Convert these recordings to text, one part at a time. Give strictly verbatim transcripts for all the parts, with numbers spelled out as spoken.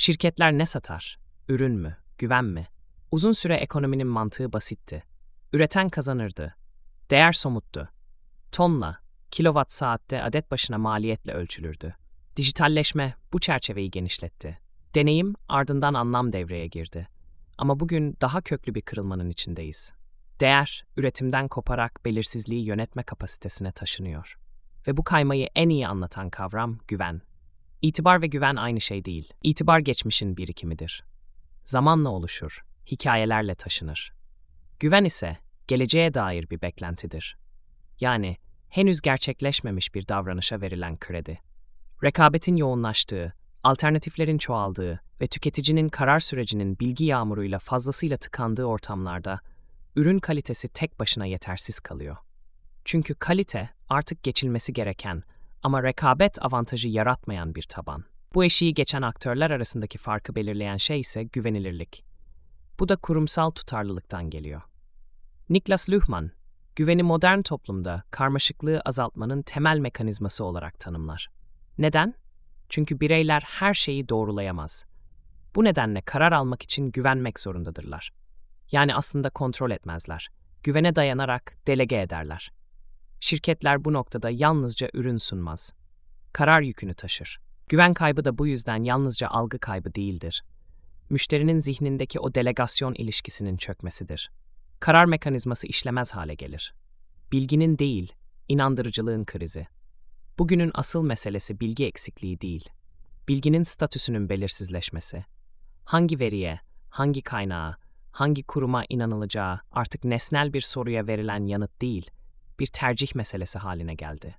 Şirketler ne satar? Ürün mü? Güven mi? Uzun süre ekonominin mantığı basitti. Üreten kazanırdı. Değer somuttu. Tonla, kilowatt saatte adet başına maliyetle ölçülürdü. Dijitalleşme bu çerçeveyi genişletti. Deneyim ardından anlam devreye girdi. Ama bugün daha köklü bir kırılmanın içindeyiz. Değer, üretimden koparak belirsizliği yönetme kapasitesine taşınıyor. Ve bu kaymayı en iyi anlatan kavram güven. İtibar ve güven aynı şey değil. İtibar geçmişin birikimidir. Zamanla oluşur, hikayelerle taşınır. Güven ise geleceğe dair bir beklentidir. Yani henüz gerçekleşmemiş bir davranışa verilen kredi. Rekabetin yoğunlaştığı, alternatiflerin çoğaldığı ve tüketicinin karar sürecinin bilgi yağmuruyla fazlasıyla tıkandığı ortamlarda ürün kalitesi tek başına yetersiz kalıyor. Çünkü kalite artık geçilmesi gereken ama rekabet avantajı yaratmayan bir taban. Bu eşiği geçen aktörler arasındaki farkı belirleyen şey ise güvenilirlik. Bu da kurumsal tutarlılıktan geliyor. Niklas Luhmann, güveni modern toplumda karmaşıklığı azaltmanın temel mekanizması olarak tanımlar. Neden? Çünkü bireyler her şeyi doğrulayamaz. Bu nedenle karar almak için güvenmek zorundadırlar. Yani aslında kontrol etmezler. Güvene dayanarak delege ederler. Şirketler bu noktada yalnızca ürün sunmaz. Karar yükünü taşır. Güven kaybı da bu yüzden yalnızca algı kaybı değildir. Müşterinin zihnindeki o delegasyon ilişkisinin çökmesidir. Karar mekanizması işlemez hale gelir. Bilginin değil, inandırıcılığın krizi. Bugünün asıl meselesi bilgi eksikliği değil. Bilginin statüsünün belirsizleşmesi. Hangi veriye, hangi kaynağa, hangi kuruma inanılacağı artık nesnel bir soruya verilen yanıt değil, bir tercih meselesi haline geldi.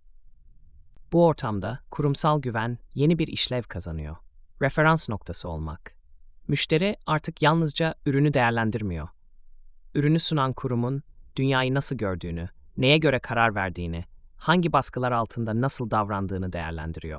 Bu ortamda kurumsal güven yeni bir işlev kazanıyor. Referans noktası olmak. Müşteri artık yalnızca ürünü değerlendirmiyor. Ürünü sunan kurumun dünyayı nasıl gördüğünü, neye göre karar verdiğini, hangi baskılar altında nasıl davrandığını değerlendiriyor.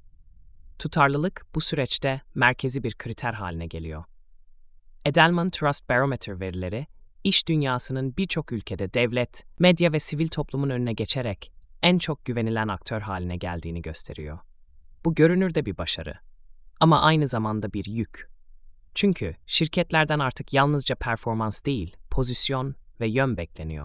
Tutarlılık bu süreçte merkezi bir kriter haline geliyor. Edelman Trust Barometer verileri, iş dünyasının birçok ülkede devlet, medya ve sivil toplumun önüne geçerek en çok güvenilen aktör haline geldiğini gösteriyor. Bu görünürde bir başarı. Ama aynı zamanda bir yük. Çünkü şirketlerden artık yalnızca performans değil, pozisyon ve yön bekleniyor.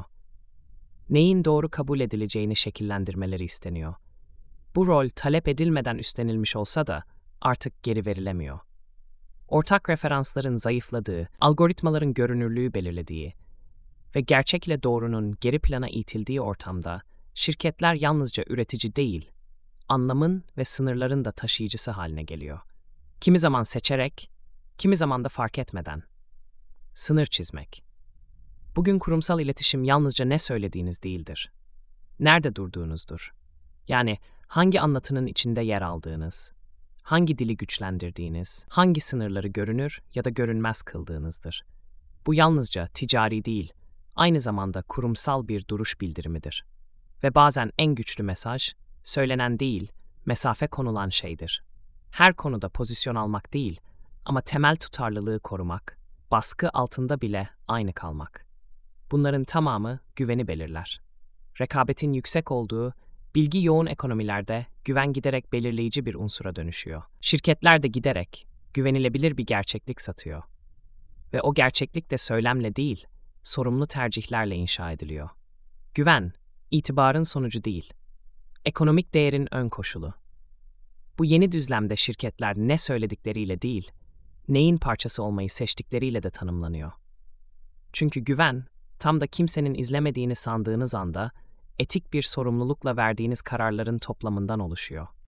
Neyin doğru kabul edileceğini şekillendirmeleri isteniyor. Bu rol talep edilmeden üstlenilmiş olsa da artık geri verilemiyor. Ortak referansların zayıfladığı, algoritmaların görünürlüğü belirlediği ve gerçek ile doğrunun geri plana itildiği ortamda şirketler yalnızca üretici değil, anlamın ve sınırların da taşıyıcısı haline geliyor. Kimi zaman seçerek, kimi zaman da fark etmeden. Sınır çizmek. Bugün kurumsal iletişim yalnızca ne söylediğiniz değildir. Nerede durduğunuzdur. Yani hangi anlatının içinde yer aldığınız, hangi dili güçlendirdiğiniz, hangi sınırları görünür ya da görünmez kıldığınızdır. Bu yalnızca ticari değil, aynı zamanda kurumsal bir duruş bildirimidir. Ve bazen en güçlü mesaj, söylenen değil, mesafe konulan şeydir. Her konuda pozisyon almak değil, ama temel tutarlılığı korumak, baskı altında bile aynı kalmak. Bunların tamamı güveni belirler. Rekabetin yüksek olduğu, bilgi yoğun ekonomilerde güven giderek belirleyici bir unsura dönüşüyor. Şirketler de giderek güvenilebilir bir gerçeklik satıyor. Ve o gerçeklik de söylemle değil, sorumlu tercihlerle inşa ediliyor. Güven, itibarın sonucu değil, ekonomik değerin ön koşulu. Bu yeni düzlemde şirketler ne söyledikleriyle değil, neyin parçası olmayı seçtikleriyle de tanımlanıyor. Çünkü güven, tam da kimsenin izlemediğini sandığınız anda, etik bir sorumlulukla verdiğiniz kararların toplamından oluşuyor.